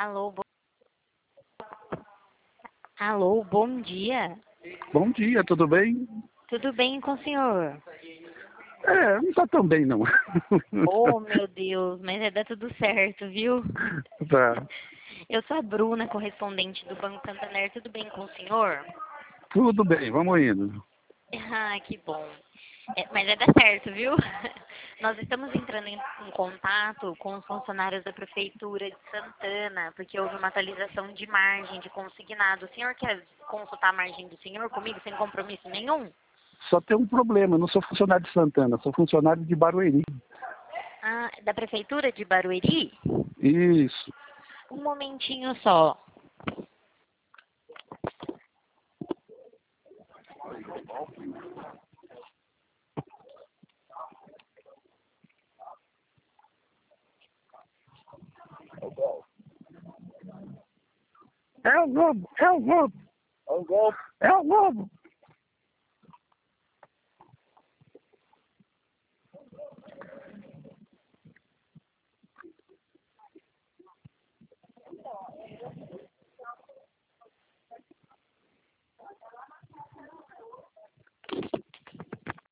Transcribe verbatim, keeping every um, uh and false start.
Alô, bo... Alô, bom dia. Bom dia, tudo bem? Tudo bem com o senhor? É, não tá tão bem não. Oh, meu Deus, mas vai dar tudo certo, viu? Tá, Eu sou a Bruna, correspondente do Banco Santander. Tudo bem com o senhor? tudo bem, vamos indo. Ah, que bom. É, mas vai dar certo, viu? Nós estamos entrando em, em contato com os funcionários da Prefeitura de Santana, porque houve uma atualização de margem de consignado. O senhor quer consultar a margem do senhor comigo sem compromisso nenhum? Só tem um problema, eu não sou funcionário de Santana, sou funcionário de Barueri. Ah, da Prefeitura de Barueri? Isso. Um momentinho só. É o Globo, é o Globo. É o Globo. É o Globo.